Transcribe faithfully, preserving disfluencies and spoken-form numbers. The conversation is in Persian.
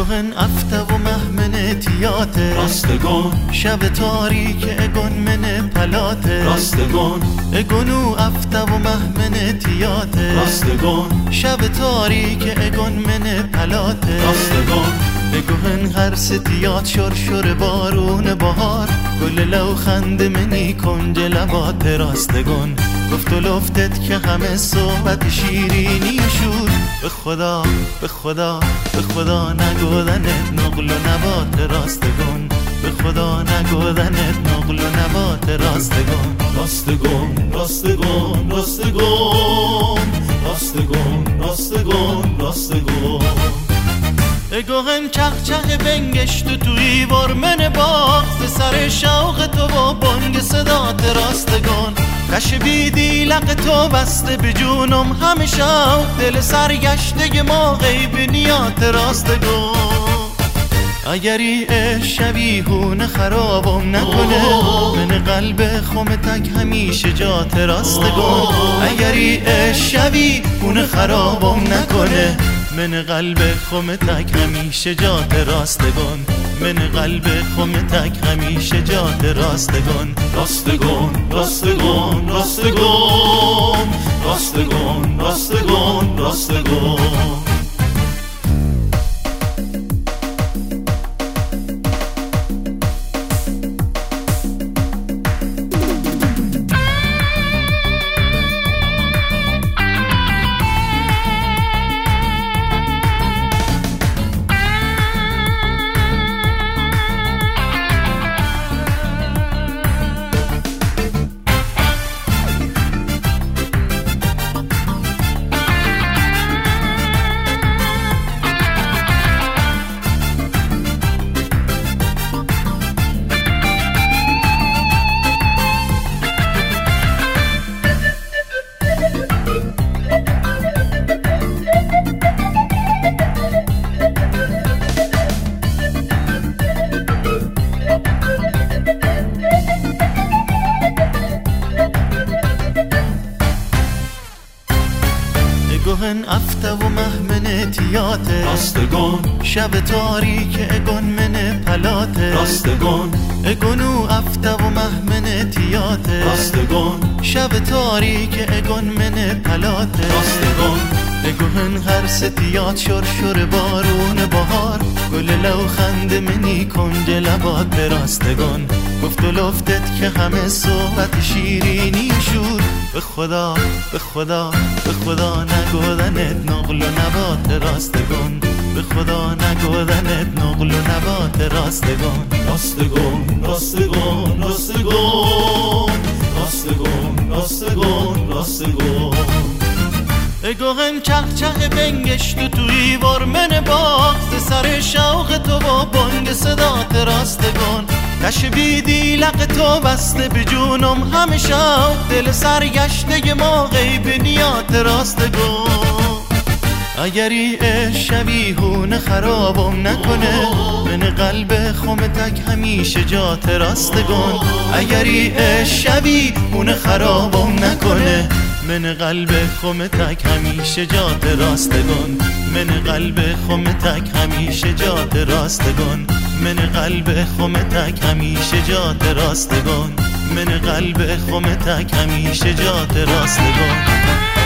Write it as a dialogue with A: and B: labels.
A: اگوهن افته و مهمن تیاته
B: راستگون
A: شب تاریک اگون من پلاته
B: راستگون
A: اگونو افته و مهمن تیاته
B: راستگون
A: شب تاریک اگون من پلاته
B: راستگون
A: اگوهن هر ستیات شر شر بارون بهار گل لو خند منی کنج لبات راستگون گفت و لفتت که همه صحبت شیرینی شد به خدا به خدا به خدا نگودنت نقل و نبات راستگون به خدا نگودنت نقل و نبات راستگون
B: راستگون راستگون راستگون راستگون راستگون راستگون
A: اگوهن چخ چخ بنگشت توی ورمن باغ سر شوق تو و بانگ صدات راستگون کش بیدی لق تو بسته به جونم همیشه دل سرگشته ما غیب نیات راستگون اگری شبیهون خرابم نکنه من قلب خمتک همیشه جات راستگون اگری شبیهون خرابم نکنه من قلب خمتک همیشه جات راستگون من قلب خمتک همیشه جات راستگون
B: راستگون راستگون راستگون راستگون راستگون راستگون
A: اگوهن افته و مهمن تیاته
B: راستگون
A: شب تاریک اگون من پلاته
B: راستگون
A: اگونو افته و مهمن تیاته
B: راستگون
A: شب تاریک اگون من پلاته
B: راستگون
A: اگوهن هر ستیات شر شر بارون بهار گل لو خند منی کنج لبات به راستگون گفت و لفتت که همه صحبت شیرینی شد به خدا به خدا به خدا نگودنت نقل و نبات راستگون به خدا نگودنت نقل و نبات راستگون
B: راستگون راستگون راستگون راستگون راستگون راستگون
A: اگوهن چخ چخ بنگشت توی ورمن باغ سر شوق تو و بانگ صدات راستگون کش بیدی لق تو بسته به جونم همیشه دل سرگشته ما غیب نیات راستگون اگری شبیهون خرابم نکنه من قلب خمتک همیشه جات راستگون اگری شبیهون خرابم نکنه من قلب خمتک همیشه جات راستگون من قلب خمتک همیشه جات راستگون من قلب خمتک همیشه جات راستگون من قلب خمتک همیشه جات راستگون